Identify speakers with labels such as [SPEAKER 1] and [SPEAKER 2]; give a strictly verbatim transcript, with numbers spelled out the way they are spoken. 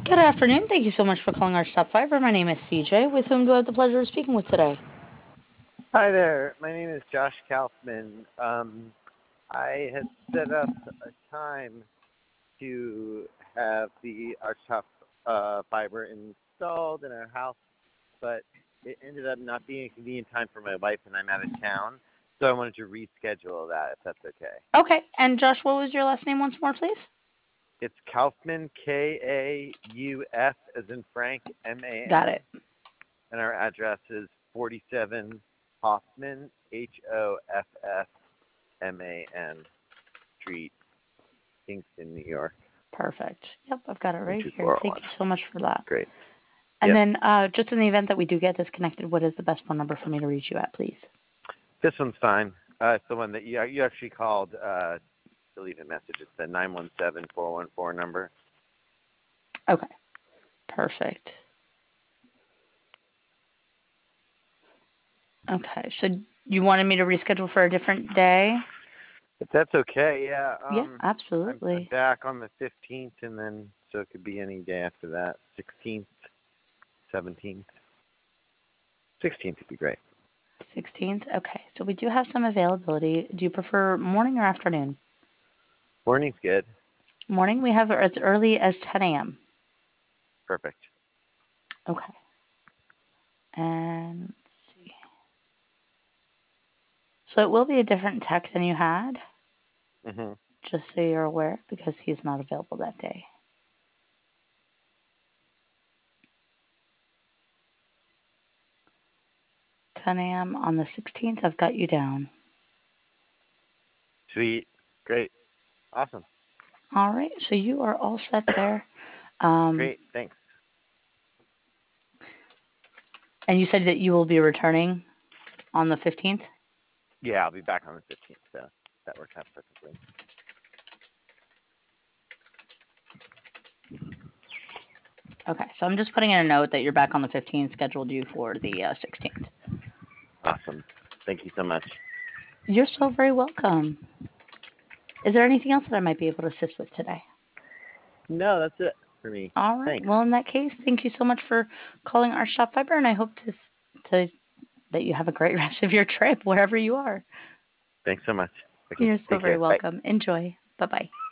[SPEAKER 1] Good afternoon. Thank you so much for calling our Stop Fiber. My name is C J. With whom do I have the pleasure of speaking with today?
[SPEAKER 2] Hi there. My name is Josh Kaufman. Um, I had set up a time to have the Archtop uh, fiber installed in our house, but it ended up not being a convenient time for my wife, and I'm out of town. So I wanted to reschedule that, if that's okay.
[SPEAKER 1] Okay. And Josh, what was your last name once more, please?
[SPEAKER 2] It's Kaufman, K A U F, as in Frank, M A
[SPEAKER 1] Got
[SPEAKER 2] N,
[SPEAKER 1] it.
[SPEAKER 2] and our address is forty-seven Hoffman, H O F F M A N Street, Kingston, New York,
[SPEAKER 1] Perfect. Yep, I've got it right here. Thank
[SPEAKER 2] one two four one.
[SPEAKER 1] you so much for that.
[SPEAKER 2] Great.
[SPEAKER 1] And
[SPEAKER 2] Yep.
[SPEAKER 1] then, uh, just in the event that we do get disconnected, what is the best phone number for me to reach you at, please?
[SPEAKER 2] This one's fine. Uh, it's the one that you, you actually called uh, to leave a message. It's the nine one seven, four one four number.
[SPEAKER 1] Okay. Perfect. Okay. So you wanted me to reschedule for a different day?
[SPEAKER 2] If that's okay, yeah.
[SPEAKER 1] Yeah,
[SPEAKER 2] Um, I'm, I'm
[SPEAKER 1] absolutely.
[SPEAKER 2] back on the fifteenth, and then so it could be any day after that. sixteenth, seventeenth. sixteenth would be great.
[SPEAKER 1] sixteenth. Okay. So we do have some availability. Do you prefer morning or afternoon?
[SPEAKER 2] Morning's good.
[SPEAKER 1] Morning, we have as early as ten a m.
[SPEAKER 2] Perfect.
[SPEAKER 1] Okay. And let's see. So it will be a different tech than you had,
[SPEAKER 2] Mm-hmm.
[SPEAKER 1] just so you're aware, because he's not available that day. ten a m on the sixteenth, I've got you down.
[SPEAKER 2] Sweet. Great. Awesome.
[SPEAKER 1] All right, so you are all set there. Um,
[SPEAKER 2] Great. Thanks.
[SPEAKER 1] and you said that you will be returning on the fifteenth?
[SPEAKER 2] Yeah, I'll be back on the fifteenth, so that works out perfectly.
[SPEAKER 1] Okay, so I'm just putting in a note that you're back on the fifteenth, scheduled you for the uh, sixteenth.
[SPEAKER 2] Awesome. Thank you so much.
[SPEAKER 1] You're so very welcome. Is there anything else that I might be able to assist with today?
[SPEAKER 2] No, that's it for me.
[SPEAKER 1] All right.
[SPEAKER 2] Thanks.
[SPEAKER 1] Well, in that case, thank you so much for calling our shop fiber, and I hope to to that you have a great rest of your trip wherever you are.
[SPEAKER 2] Thanks so much. Okay,
[SPEAKER 1] You're so
[SPEAKER 2] take
[SPEAKER 1] very
[SPEAKER 2] care. Bye.
[SPEAKER 1] welcome. Enjoy. Bye bye.